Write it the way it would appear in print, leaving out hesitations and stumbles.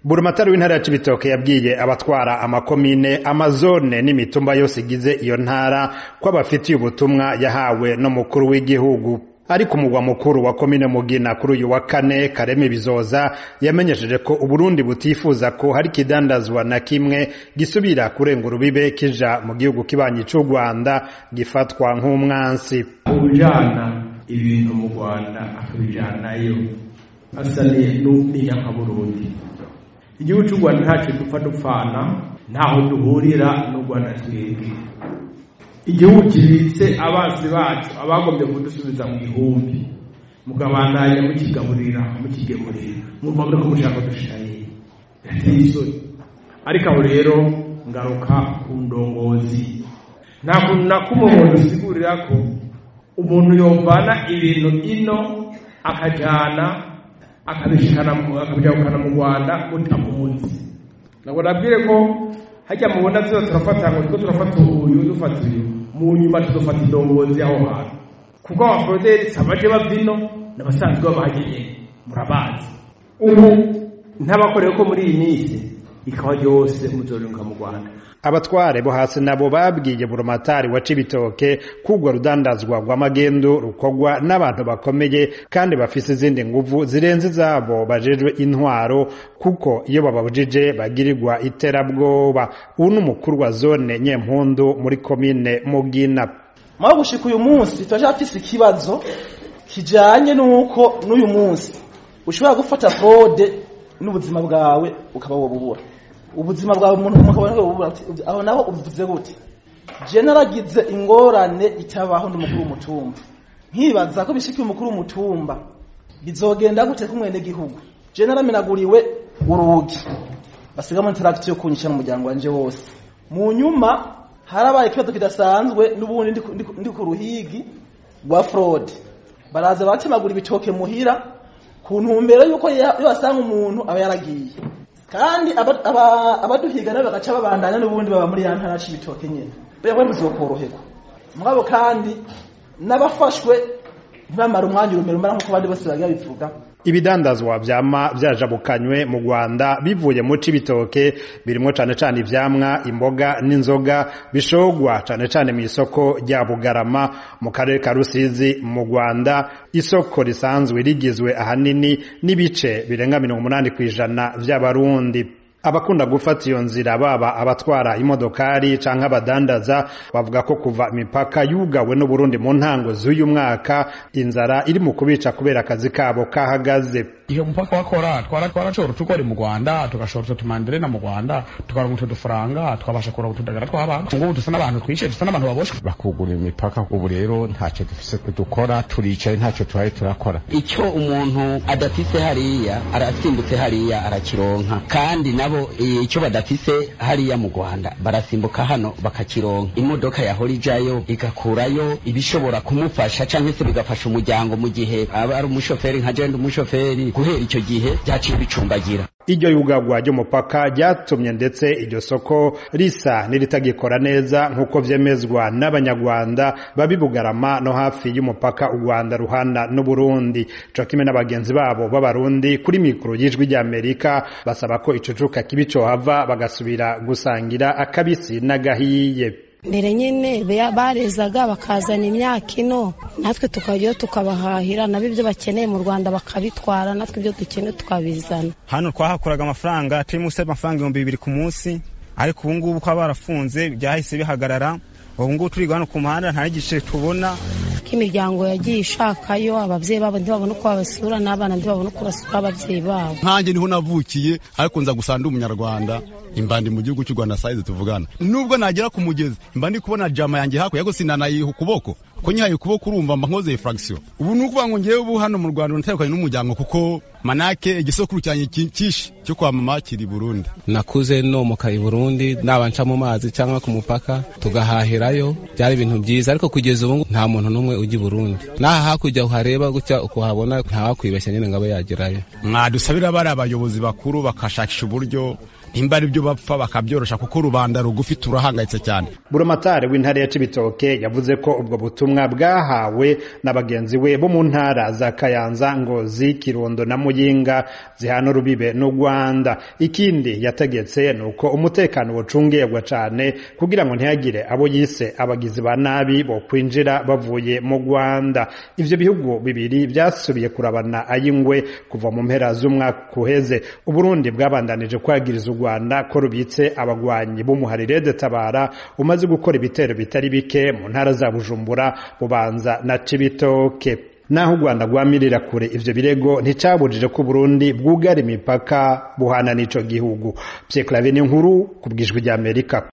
Buramatari w'intara ya Cibitoke yabwiye abatwara amakomine, amazone n'imitumba yose igize iyo ntara ko abafitiye ubutumwa yahawe no mukuru w'igihugu. Ariko umugwa mukuru wa komine Mugina kuri uyu wa kane Kareme Bizoza yamenyesheje ko Uburundi butifuza ko hari kidandazwa na kimwe gisubira kurenga urubibe kija mu gihugu kibanyi c'u Rwanda gifatwa nk'umwansi. Ujana ibintu mu Rwanda akabijanayo asaniye n'iyaka Burundi. Igihugu c'u Rwanda ntaco dupfana ntaho duhurira n'u Rwanda twebwe. Igihugu kibitse abasi bacu abagombye kudusubiza mu gihumbi mugabandanya mukigaburira mukigemurira muvamure ko mushaka dushiraye ariko aho rero ngaruka ku ndongozi nta kuntu nakumubona usigurira ko umuntu yovana ibintu ino akajana akabishikana mu Rwanda mutamuzi nabo nabwire ko hajya mubona zose turafata ngo two turafata uyu dufata uyu mu nyuma tuzofata indongozi aho hantu kuko abafroderi sabaje bavino n'abasanzwe babahagiye murabazi ubu ntabakoreye ko muri iyi minsi ikawa yose muzorunga mu Rwanda. Abatware bo hasi nabo babwiye Buramatari wa Cibitoke kugwa rudandazwa rw'amagendo rukogwa n'abantu bakomeye kandi bafise izindi nguvu zirenze zabo bajejwe intwaro kuko iyo bababujije bagirirwa iterabwoba. Ubu n'umukuru wa zone Nyempundu muri komine Mugina. Mwa gushika uyu munsi twashafise ikibazo kijanye nuko n'uyu munsi ushobora gufata fraude n'ubuzima bwawe ukaba wobubura. Ubuzima bwawe umuntu mukabona aho naho uvuze gute je naragize ingorane itabaho n'umukuru w'umutumba nkibaza ko bishiki umukuru w'umutumba bizogenda gute kumwene gihugu je naramenaguriwe urugi basigamo interact yo kunyisha mu muryango wanje wose mu nyuma harabaye ikibazo kidasanzwe n'ubundi ndi ku ruhigi rwa fraud baraza batemagura ibitoke muhira ku ntumbero yuko yasanga umuntu aba yaragiye kandi abaduhiga nabo bagaca babandanya n'ubundi baba muri ya ntara Cibitoke nyene bwe muzokoroherwa mugabo kandi nabafashwe ntibamara umwanya urumero mara nkuko bandi bose bagiye bivuga. Ibidandazwa vyama vyajabukanywe mu Rwanda bivuye mu Cibitoke birimo cane cane ivyamwa, imboga n'inzoga bishogwa cane cane mu isoko rya Bugarama mu karere ka Rusizi mu Rwanda. Isoko risanzwe rigizwe ahanini n'ibice birenga 80% vy'abarundi. Abakunda gufata iyo nzira baba abatwara imodokari canke abadandaza bavuga ko kuva imipaka yugawe no Burundi mu ntango z'uyu mwaka inzara iri mu kubica kubera akazi kabo kahagaze. Iyo mpaka wakora twarashobora tukora mu Rwanda tugashobora tumandere na mu Rwanda tukaronka utufaranga twabasha kurora utudagara tw'abantu ngo dusa n'abantu twishe dusa n'abantu baboshe bakugura imipaka ubu rero ntacyo dufise dukora turicaye ntacyo twaye turakora. Icyo umuntu adafise hariya arasimbutse hariya arakironka kandi nabo icyo badafise hariya mu Rwanda barasimbuka hano bakakironka. Imodoka yahora ijayo igakurayo ibishobora kumufasha canke se bigafasha umuryango mu gihe aba ari umushoferi nka jenda umushoferi guhera icyo gihe byaciye bicumbagira. Iryo yugagwa ry'umupaka ryatumye ndetse iryo soko risa niritagikora neza nkuko vyemezwa n'abanyarwanda babibugarama no hafi y'umupaka u Rwanda ruhana n'u Burundi. Cokime n'abagenzi babo b'abarundi kuri mikro y'ijwi rya Amerika basaba ko ico cuka kibico hava bagasubira gusangira akabisi n'agahiye. Mbere nyene barezaga bakazana imyaka ino natwe tukajyo tukabahahira nabo ibyo bakeneye mu Rwanda bakabitwara natwe ibyo dukeneye tukabizana. Hano twahakuraga amafaranga trimuse amafaranga 200 ku munsi ariko ubu ngubu kwa barafunze byahise bihagarara. Ubu ngubu turi hano ku muhanda nta gice tubona k'imiryango yagiye ishakayo abavyeyi babo ndibabona uko babasura n'abana ndibabona uko basura abavyeyi babo. Nkanjye niho navukiye ariko nza gusanda umunyarwanda imbandi mu gihugu cy'u Rwanda size tuvugana. Nubwo nagera ku mugezi imbandi kubona jama yanjye hako yago sinanayiha ukuboko ko nyihaye ukuboko urumva mba nkoze fraction. Ubu nukuvuga ngo ngiye ubu hano mu Rwanda ntarekanye n'umuryango kuko manake igisokuru cyanye kishi cyo kwa mama kiri Burundi. Nakuze no mu kai Burundi nabanca mu mazi cyangwa ku mupaka tugahahirayo byari ibintu byiza ariko kugeza ubu nta muntu numwe ugi Burundi. Naha hakujya uhareba gutya uko habona nta wakwibeshya nyine ngabo yagerayo. Mwadusabira bari abayobozi bakuru bakashakisha uburyo nimba ari byo bapfa bakabyorosha kuko rubanda rugufi turahangayitse cyane. Buramatari w'intara ya Cibitoke yavuze ko ubwo butumwa bwahawe n'abagenzi we bo mu ntara za Kayanza, Ngozi, Kirundo na Muyinga zihana urubibe n'u Rwanda. Ikindi yategetse nuko umutekano wocungirwa cane kugira ngo ntihagire abo yise abagizi ba nabi bo kwinjira bavuye mu Rwanda. Ivyo bihugu bibiri byasubiye kurabana ayingwe kuva mu mpera z'umwaka uheze. Uburundi bwabandanije kwagiriza u Rwanda ko rubitse abagwanyi b'umuharire de Tabara umaze gukora ibitero bitari bike mu ntara za Bujumbura, Bubanza na Cibitoke. Naho u Rwanda rwamirira kure ivyo birego nticabujije ko Burundi bwugara imipaka buhana n'ico gihugu. Pierre Claver Niyonkuru, kubw'Ijwi ry'Amerika.